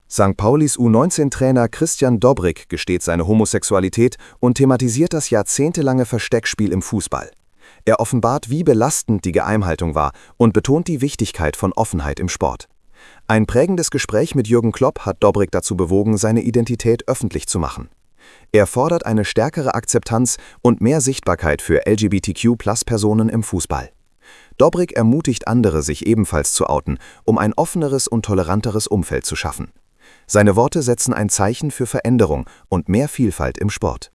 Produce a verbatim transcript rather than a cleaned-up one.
Sankt Paulis U neunzehn Trainer Christian Dobrik gesteht seine Homosexualität und thematisiert das jahrzehntelange Versteckspiel im Fußball. Er offenbart, wie belastend die Geheimhaltung war und betont die Wichtigkeit von Offenheit im Sport. Ein prägendes Gespräch mit Jürgen Klopp hat Dobrik dazu bewogen, seine Identität öffentlich zu machen. Er fordert eine stärkere Akzeptanz und mehr Sichtbarkeit für L G B T Q Plus Personen im Fußball. Dobrik ermutigt andere, sich ebenfalls zu outen, um ein offeneres und toleranteres Umfeld zu schaffen. Seine Worte setzen ein Zeichen für Veränderung und mehr Vielfalt im Sport.